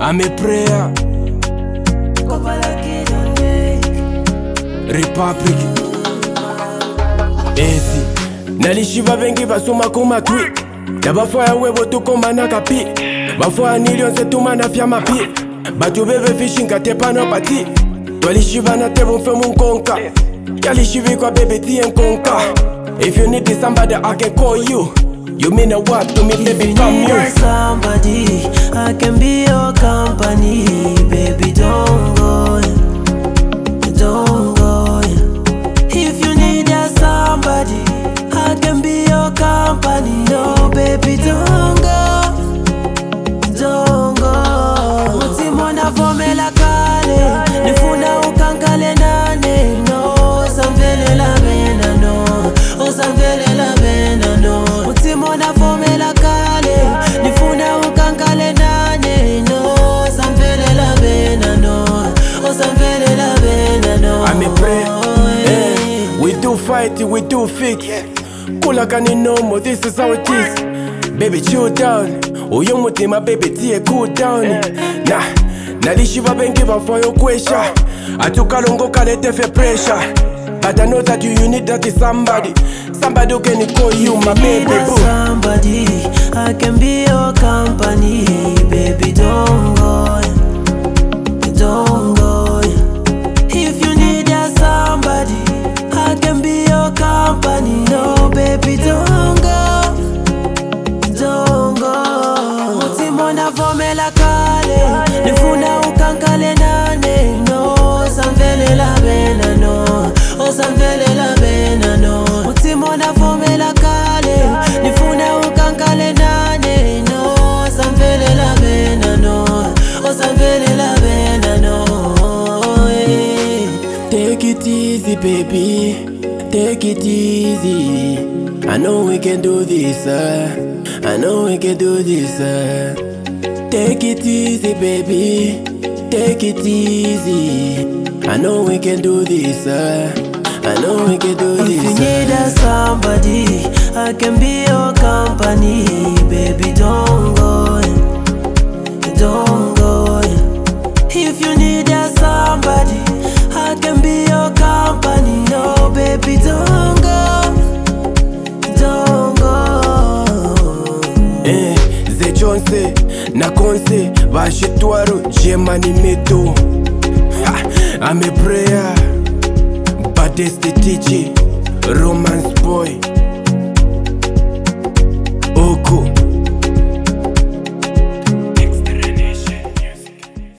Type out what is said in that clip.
I'm a prayer. Republic Ezi Nalishiva vengi basuma kuma tweet Dabafwa webo tukoma na kapi Bafwa nilionse tumana fya mapi Batu bebe fishinga tepa no pati Twalishiva na tebo mfe munkonka Yalishivi kwa bebe tiye nkonka. If you need somebody I can call you. You mean a what to me, baby, come here. If you need somebody, I can be your company. Baby, don't go, don't go. If you need somebody, I can be your company. No, baby, don't go, don't go. Mutimona vomela kale, nifuna ukankale nane. No, samvele la bena no, samvele la bena no. Mutimona vomela kale, nifuna ukankale nane. No, samvele la bena no, samvele la bena no. I'm a prayer. We do fight, we do fix. Kula kani nomo, this is how it is. Baby, chill down. Uyo mutima, baby, tie cool down. Nah, nalishiva bengi bafwa yo kwesha. Atukalongo kale tefe pressure. But I know that you need that is somebody. Somebody who can call you my baby boo. Somebody, I can be your company. Baby, don't go, don't go. If you need somebody, I can be your company. No, baby, don't go, don't go. Mutimona vomela kale, nifuna ukankale nane. No, samvele la bena no, samvele la bena no. Mutimona vomela kale, nifuna ukankale nane. No, samvele la bena no, samvele la bena no. Take it easy, baby. Take it easy. I know we can do this, I know we can do this, Take it easy, baby. Take it easy. I know we can do this, I know we can do this. If you need somebody, I can be your company. Baby, don't go, don't go. If you need somebody, I can be your company. No, baby, don't go, don't go. Ze Jonse, na konse, vashitwaro, jemani meto. I'm a prayer, baddest teacher, romance boy.